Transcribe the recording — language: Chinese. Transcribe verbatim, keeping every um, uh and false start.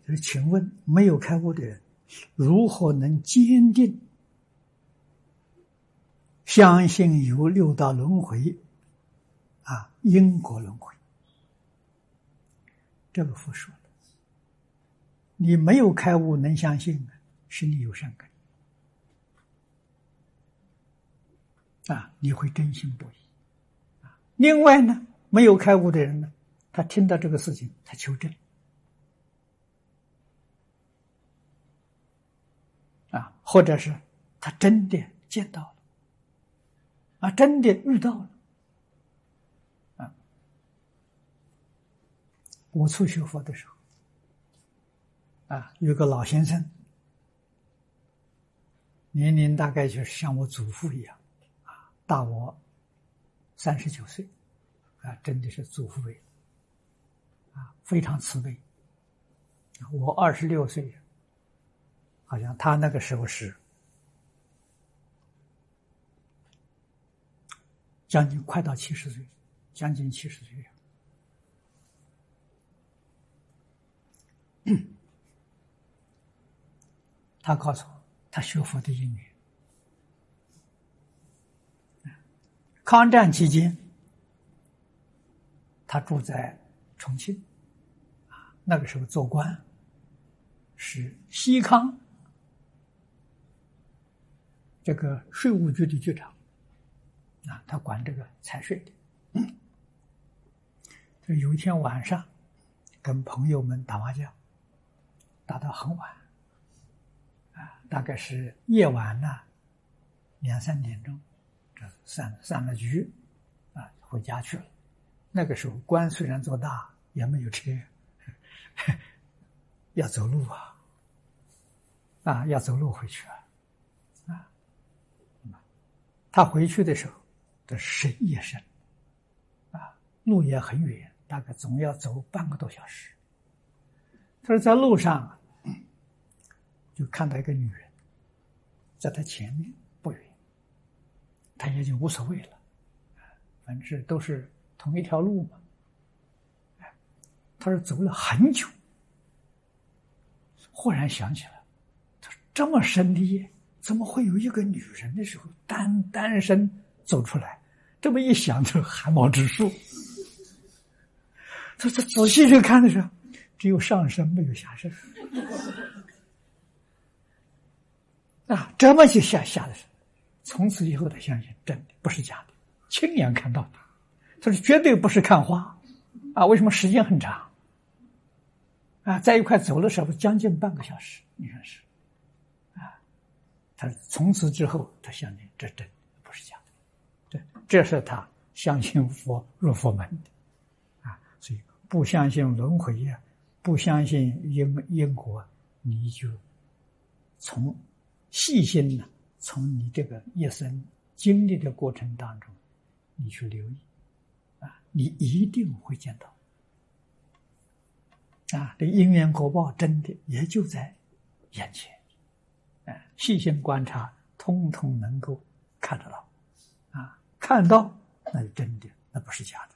就是请问，没有开悟的人，如何能坚定相信有六道轮回啊，因果轮回？这个佛说的，你没有开悟能相信，是你有善根啊，你会真心不疑啊。另外呢，没有开悟的人呢，他听到这个事情，他求证啊，或者是他真的见到了啊，真的遇到了啊。我初学佛的时候啊，有个老先生，年龄大概就是像我祖父一样啊，大我三十九岁啊，真的是祖父辈啊，非常慈悲。我二十六岁，好像他那个时候是将近快到七十岁，将近七十岁。他告诉我，他学佛的因缘。抗战期间，他住在重庆，啊，那个时候做官是西康这个税务局的局长，啊，他管这个财税的。嗯，有一天晚上，跟朋友们打麻将，打到很晚，啊，大概是夜晚呢，两三点钟，这散散了局，啊，回家去了。那个时候官虽然做大，也没有车，要走路啊，啊，要走路回去啊，啊，他回去的时候，这深夜深，啊，路也很远，大概总要走半个多小时。他说在路上就看到一个女人，在他前面不远，他也就无所谓了，反正都是同一条路嘛。他说走了很久，忽然想起来，他说这么深的夜，怎么会有一个女人的时候单单身走出来？这么一想，就汗毛直竖。他说仔细去看的时候，只有上身没有下身。啊，这么就吓吓的是，从此以后他相信真的不是假的，亲眼看到的。他说绝对不是看花啊！为什么时间很长啊？在一块走的时候将近半个小时，你看是啊。他从此之后他相信这真不是假的，对，这是他相信佛入佛门的啊。所以不相信轮回呀，不相信因因果，你就从细心呢，从你这个一生经历的过程当中，你去留意啊，你一定会见到啊，这因缘果报真的也就在眼前，啊，细心观察，通通能够看得到啊，看到那是真的，那不是假的。